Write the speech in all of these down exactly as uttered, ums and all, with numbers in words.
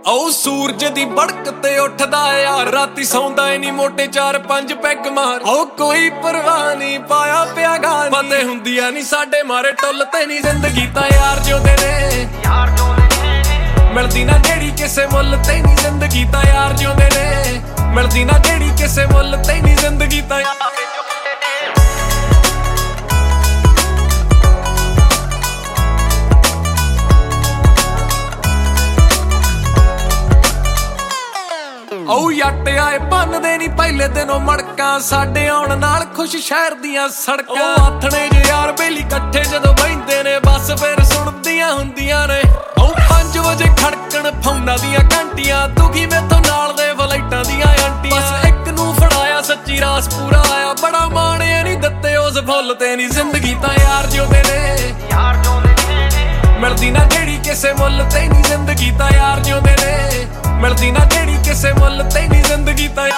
ਉਹ ਸੂਰਜ ਦੀ ਬੜਕ ਤੇ ਉੱਠਦਾ ਯਾਰ ਰਾਤੀ ਸੌਂਦਾ ਈ ਨਹੀਂ ਮੋਟੇ ਚਾਰ ਪੰਜ ਪੈਗ ਮਾਰ ਉਹ ਕੋਈ ਪਰਵਾਹ ਨਹੀਂ ਪਾਇਆ ਪਿਆ ਗਾਨੀ ਪਤੇ ਹੁੰਦੀਆਂ ਨਹੀਂ ਸਾਡੇ ਮਾਰੇ ਟੁੱਲ ਤੇ ਨਹੀਂ ਜ਼ਿੰਦਗੀ ਤਾਂ ਯਾਰ ਜਿਉਂਦੇ ਨੇ ਯਾਰ ਜਿਉਂਦੇ ਨੇ ਮਿਲਦੀ ਨਾ ਜਿਹੜੀ ਕਿਸੇ ਮੁੱਲ ਤੇ ਨਹੀਂ ਜ਼ਿੰਦਗੀ ਤਾਂ ਯਾਰ ਜਿਉਂਦੇ ਨੇ ਮਿਲਦੀ ਨਾ ਜਿਹੜੀ ਕਿਸੇ ਮੁੱਲ ਤੇ ਨਹੀਂ ਜ਼ਿੰਦਗੀ ਤਾਂ ਉਹ ਜੱਟ ਆਏ ਬੰਨਦੇ ਨੀ ਪਹਿਲੇ ਦਿਨੋਂ ਮੜਕਾਂ ਸਾਡੇ ਆਉਣ ਨਾਲ ਖੁਸ਼ ਸ਼ਹਿਰ ਦੀਆਂ ਸੜਕਾਂ ਉਹ ਆਥਣੇ ਜੇ ਯਾਰ ਬੇਲੀ ਇਕੱਠੇ ਜਦੋਂ ਬਹਿੰਦੇ ਨੇ ਬਸ ਫਿਰ ਸੁਣਦੀਆਂ ਹੁੰਦੀਆਂ ਨੇ ਉਹ ਪੰਜ ਵਜੇ ਖੜਕਣ ਫੌਨਾਂ ਦੀਆਂ ਘੰਟੀਆਂ ਦੁਖੀ ਮੈਥੋਂ ਨਾਲ ਦੇ ਫਲਾਈਟਾਂ ਦੀਆਂ ਆਂਟੀਆਂ ਬਸ ਇੱਕ ਨੂੰ ਫੜਾਇਆ ਸੱਚੀ ਰਾਸ ਪੂਰਾ ਆਇਆ ਬੜਾ ਮਾਣਿਆ ਨਹੀਂ ਦਿੱਤੇ ਉਸ ਫੁੱਲ ਤੇ ਨੀ ਜ਼ਿੰਦਗੀ ਤਾਂ ਯਾਰ ਜਿਉਂਦੇ ਨੇ ਯਾਰ ਜਿਉਂਦੇ ਨੇ ਮਿਲਦੀ ਨਾ ਜਿਹੜੀ ਕਿਸੇ ਮੁੱਲ ਤੇ ਨੀ ਜ਼ਿੰਦਗੀ ਤਾਂ ਯਾਰ ਜਿਉਂਦੇ ਨੇ ਮਿਲਦੀ ਨਾ ਜਿਹੜੀ ਕਿਸੇ ਮੁੱਲ ਤੇ ਨੀ ਜ਼ਿੰਦਗੀ ਤਾਂ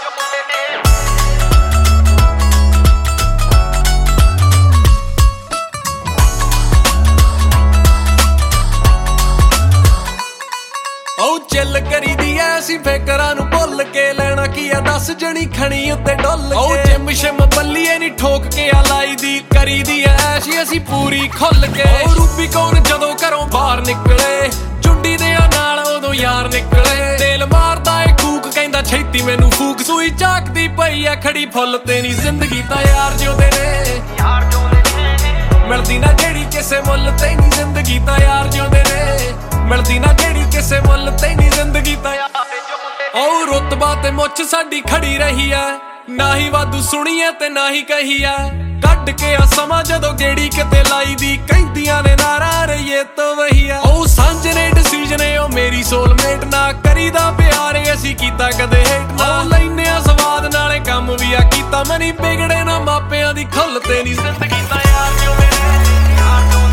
ਉਹ ਚੱਲ ਕਰੀਦੀ ਐ ਅਸੀਂ ਫੇਕਰਾਂ ਨੂੰ ਭੁੱਲ ਕੇ ਲੈਣਾ ਕੀ ਆ ਦਸ ਜਣੀ ਖਣੀ ਉੱਤੇ ਡੁੱਲ ਕੇ ਉਹ ਜਿਮ ਸ਼ਿਮ ਬੱਲੀਏ ਨੀ ਠੋਕ ਕੇ ਆ ਲਾਈ ਦੀ ਕਰੀਦੀ ਐ ਐਸ਼ੀ ਅਸੀਂ ਪੂਰੀ ਖੁੱਲ ਕੇ ਉਹ ਰੂਬੀ ਕੌਣ ਜਦੋਂ ਘਰੋਂ ਬਾਹਰ ਨਿਕਲੇ ਚੁੰਡੀ ਦੇ ਨਾਲ ਉਦੋਂ ਯਾਰ ਨਿਕਲੇ ਤੇਲ ਮਾਰਦਾ ਏ ਕੂਕ ਕਹਿੰਦਾ ਛੇਤੀ ਮੈਨੂੰ ਫੂਕ ਸੂਈ ਝਾਕਦੀ ਪਈ ਆ ਖੜੀ ਫੁੱਲ ਤੇ ਨੀ ਜ਼ਿੰਦਗੀ ਤਾਂ ਯਾਰ ਜਿਉਂਦੇ ਨੇ ਯਾਰ ਜਿਉਂਦੇ ਨੇ ਮਿਲਦੀ ਨਾ ਜਿਹੜੀ ਕਿਸੇ ਮੁੱਲ ਤੇ ਨੀ ਜ਼ਿੰਦਗੀ ਤਾਂ ਯਾਰ ਜਿਉਂਦੇ ਨੇ ਮਿਲਦੀ ਨਾ ਜਿਹੜੀ ਕਿਸੇ ਮੁੱਲ ਤੇ ਨੀ ਜ਼ਿੰਦਗੀ ਤਾਂ ਉਹ ਰੁਤਬਾ ਤੇ ਮੁੱਛ ਸਾਡੀ ਖੜੀ ਰਹੀ ਐ ਨਾ ਹੀ ਵਾਧੂ ਸੁਣੀਏ ਤੇ ਨਾ ਹੀ ਕਹੀ ਐ ਕੱਢ ਕੇ ਆ ਸਮਾਂ ਜਦੋਂ ਗੇੜੀ ਕਿਤੇ ਲਾਈ ਦੀ ਕਹਿੰਦੀਆਂ ਨੇ ਨਾਰਾ ਰਹੀਏ ਤੋਂ ਵਹੀ ਆ ਉਹ ਸਾਂਝ ਨੇ ਡਿਸੀਜਨ ਏ ਉਹ ਮੇਰੀ ਸੋਲਮੇਟ ਨਾ ਕਰੀਦਾ ਪਿਆਰ ਅਸੀਂ ਕੀਤਾ ਕਦੇ ਹੇਟ ਨਾ ਲੈਨੇ ਆ ਸਵਾਦ ਨਾਲੇ ਕੰਮ ਵੀ ਆ ਕੀਤਾ ਮਨੀ ਵਿਗੜੇ ਨਾ ਮਾਪਿਆਂ ਦੀ ਖੁੱਲ ਤੇ ਨੀ ਜ਼ਿੰਦਗੀ ਤਾਂ ਯਾਰ ਜਿਉਂਦੇ ਨੇ ਯਾਰ ਜਿਉਂਦੇ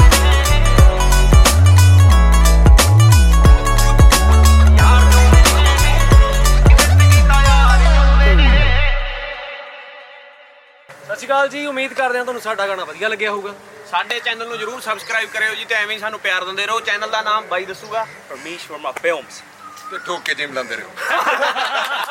ਸਤਿ ਸ਼੍ਰੀ ਅਕਾਲ ਜੀ ਉਮੀਦ ਕਰਦੇ ਹਾਂ ਤੁਹਾਨੂੰ ਸਾਡਾ ਗਾਣਾ ਵਧੀਆ ਲੱਗਿਆ ਹੋਊਗਾ ਸਾਡੇ ਚੈਨਲ ਨੂੰ ਜਰੂਰ ਸਬਸਕ੍ਰਾਈਬ ਕਰਿਓ ਜੀ ਤੇ ਐਵੇਂ ਹੀ ਸਾਨੂੰ ਪਿਆਰ ਦਿੰਦੇ ਰਹੋ ਚੈਨਲ ਦਾ ਨਾਮ ਬਾਈ ਦੱਸੂਗਾ ਪਰਮੇਸ਼ ਵਰਮਾ ਫਿਲਮਸ ਤੇ ਠੋਕ ਕੇ ਜਿਮ ਲਾਉਂਦੇ ਰਹੋ